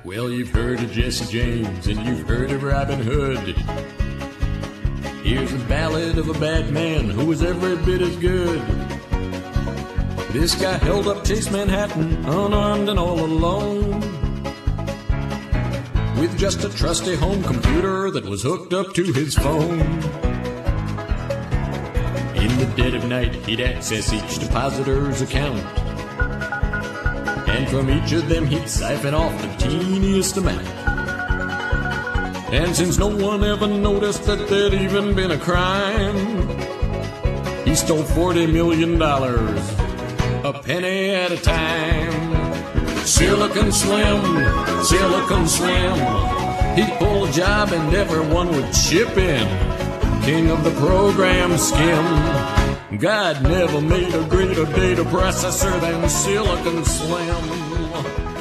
Well, you've heard of Jesse James and you've heard of Robin Hood. Here's a ballad of a bad man who was every bit as good. This guy held up Chase Manhattan, unarmed and all alone, with just a trusty home computer that was hooked up to his phone. In the dead of night, he'd access each depositor's account, and from each of them he'd siphon off the teeniest amount. And since no one ever noticed that there'd even been a crime, he stole $40 million, a penny at a time. Silicon Slim, Silicon Slim, he'd pull a job and everyone would chip in. King of the program skim. God never made a greater data processor than Silicon Slim.